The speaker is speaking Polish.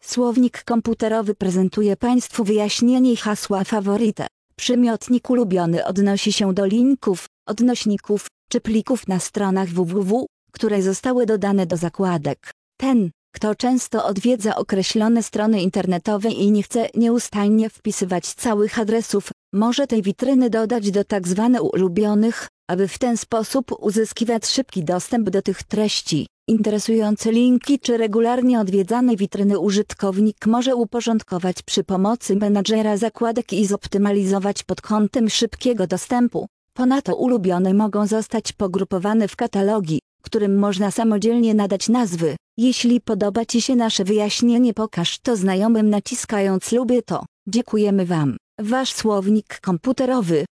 Słownik komputerowy prezentuje Państwu wyjaśnienie hasła faworyte. Przymiotnik ulubiony odnosi się do linków, odnośników czy plików na stronach www, które zostały dodane do zakładek. Ten, kto często odwiedza określone strony internetowe i nie chce nieustannie wpisywać całych adresów, może tej witryny dodać do tzw. ulubionych, aby w ten sposób uzyskiwać szybki dostęp do tych treści. Interesujące linki czy regularnie odwiedzane witryny użytkownik może uporządkować przy pomocy menadżera zakładek i zoptymalizować pod kątem szybkiego dostępu. Ponadto ulubione mogą zostać pogrupowane w katalogi, którym można samodzielnie nadać nazwy. Jeśli podoba Ci się nasze wyjaśnienie, pokaż to znajomym naciskając lubię to. Dziękujemy Wam. Wasz słownik komputerowy.